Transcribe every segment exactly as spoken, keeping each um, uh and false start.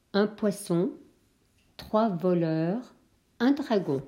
un poisson, trois voleurs, un dragon.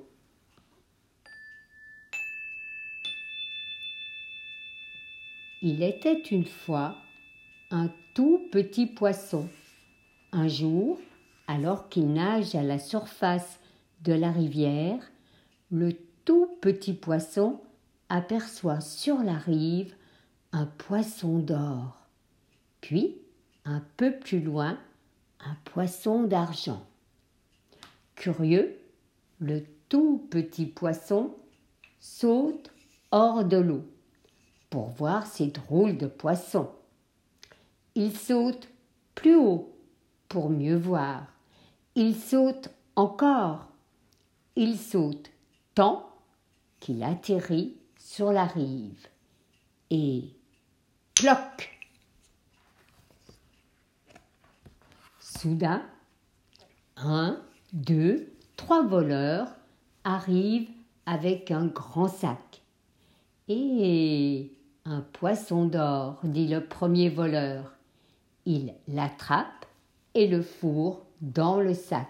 Il était une fois un tout petit poisson. Un jour, alors qu'il nage à la surface de la rivière, le tout petit poisson aperçoit sur la rive un poisson d'or, puis, un peu plus loin, un poisson d'argent. Curieux, le tout petit poisson saute hors de l'eau pour voir ces drôles de poissons. Il saute plus haut pour mieux voir. Il saute encore. Il saute tant qu'il atterrit sur la rive. Et ploc! Soudain, un, deux, trois voleurs arrivent avec un grand sac. Et un poisson d'or, dit le premier voleur. Il l'attrape et le fourre dans le sac.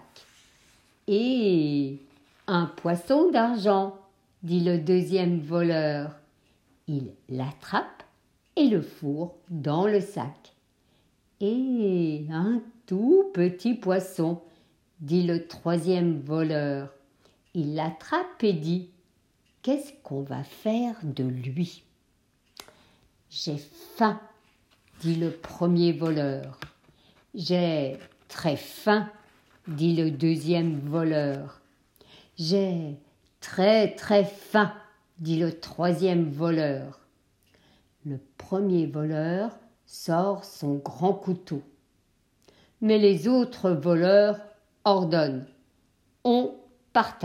Et un poisson d'argent, dit le deuxième voleur. Il l'attrape et le fourre dans le sac. Et un tout petit poisson, dit le troisième voleur. Il l'attrape et dit « Qu'est-ce qu'on va faire de lui ?» « J'ai faim, dit le premier voleur. « J'ai très faim, dit le deuxième voleur. « J'ai très très faim, dit le troisième voleur. » Le premier voleur sort son grand couteau. Mais les autres voleurs ordonnent « On partage !»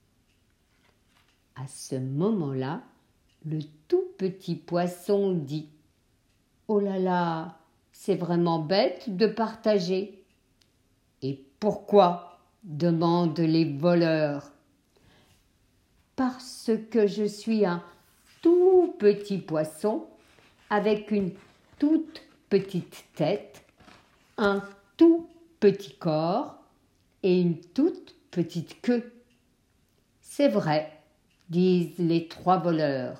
À ce moment-là, le tout petit poisson dit « Oh là là, c'est vraiment bête de partager. » « Et pourquoi ?» demandent les voleurs. « Parce que je suis un tout petit poisson avec une toute petite tête, un tout petit corps et une toute petite queue. »« C'est vrai, » disent les trois voleurs.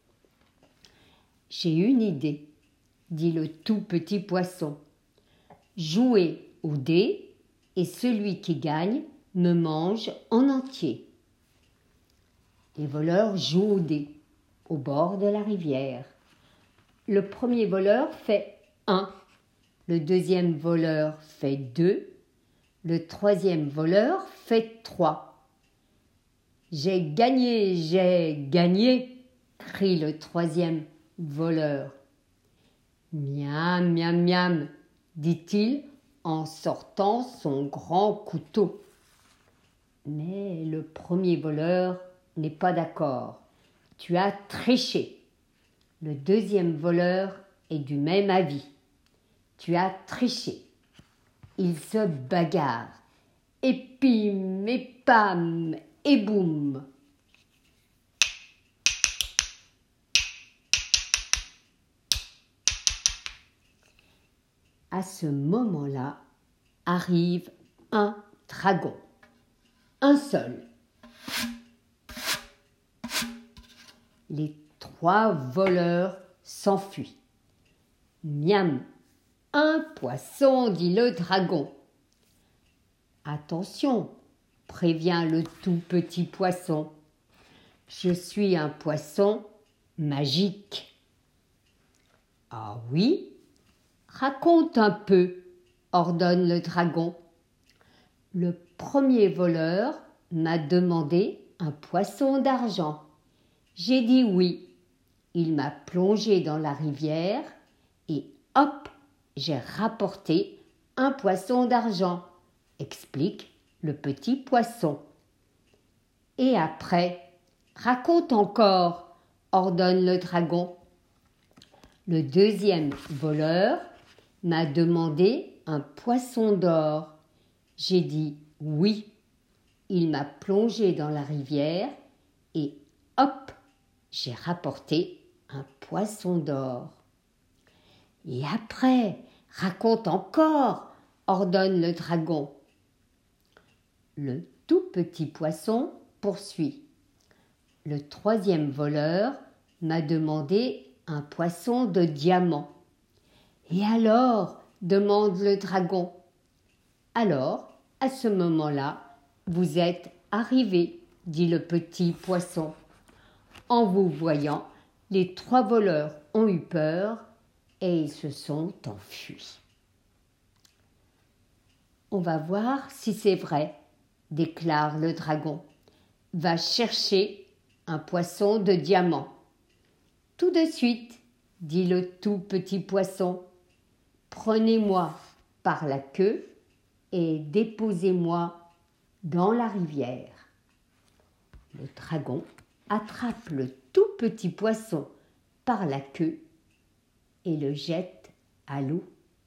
« J'ai une idée, » dit le tout petit poisson. « Jouez au dé et celui qui gagne me mange en entier. » Les voleurs jouent au dé au bord de la rivière. Le premier voleur fait un, le deuxième voleur fait deux, le troisième voleur fait trois. « J'ai gagné, j'ai gagné !» crie le troisième voleur. « Miam, miam, miam !» dit-il en sortant son grand couteau. Mais le premier voleur n'est pas d'accord. « Tu as triché !» Le deuxième voleur est du même avis. « Tu as triché !» Ils se bagarrent. Et pim, et pam, et boum. À ce moment-là, arrive un dragon. Un seul. Les trois voleurs s'enfuient. « Miam, un poisson, dit le dragon. »« Attention, prévient le tout petit poisson. Je suis un poisson magique. »« Ah oui ? Raconte un peu, » ordonne le dragon. « Le premier voleur m'a demandé un poisson d'argent. J'ai dit oui. Il m'a plongé dans la rivière et hop, j'ai rapporté un poisson d'argent, explique le petit poisson. Et après, raconte encore, ordonne le dragon. Le deuxième voleur m'a demandé un poisson d'or. J'ai dit oui. Il m'a plongé dans la rivière et hop, j'ai rapporté un poisson d'or. Et après, raconte encore, ordonne le dragon. Le tout petit poisson poursuit. Le troisième voleur m'a demandé un poisson de diamant. Et alors, demande le dragon. Alors, à ce moment-là, vous êtes arrivé, dit le petit poisson. En vous voyant, les trois voleurs ont eu peur et ils se sont enfuis. On va voir si c'est vrai, déclare le dragon. Va chercher un poisson de diamant. Tout de suite, dit le tout petit poisson. Prenez-moi par la queue et déposez-moi dans la rivière. Le dragon attrape le tout petit poisson par la queue et le jette à l'eau.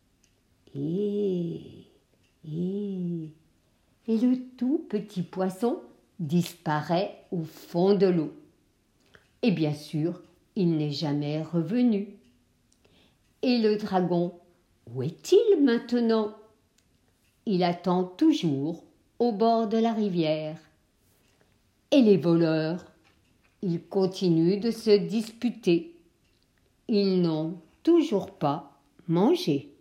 Et, et, et le tout petit poisson disparaît au fond de l'eau. Et bien sûr, il n'est jamais revenu. Et le dragon, où est-il maintenant? Il attend toujours au bord de la rivière. Et les voleurs, ils continuent de se disputer. Ils n'ont toujours pas mangé.